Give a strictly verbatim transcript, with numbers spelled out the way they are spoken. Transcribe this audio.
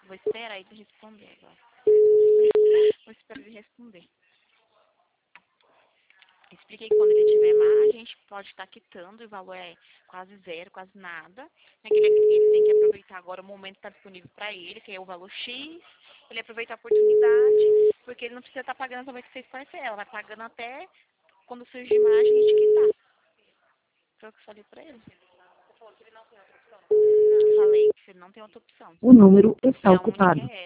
Vou esperar ele responder agora. Vou esperar ele responder. Expliquei que quando ele tiver mais, a gente pode estar quitando, o valor é quase zero, quase nada. Ele, ele tem que aproveitar agora o momento que está disponível para ele, que é o valor X. Ele aproveita a oportunidade, porque ele não precisa estar pagando noventa e seis parcelas, vai pagando até quando surgir mais, a gente quitar. Foi o que eu falei para ele. Eu falei que ele não tem outra opção. Eu falei que ele não tem outra opção. O número está A única ocupado. é essa.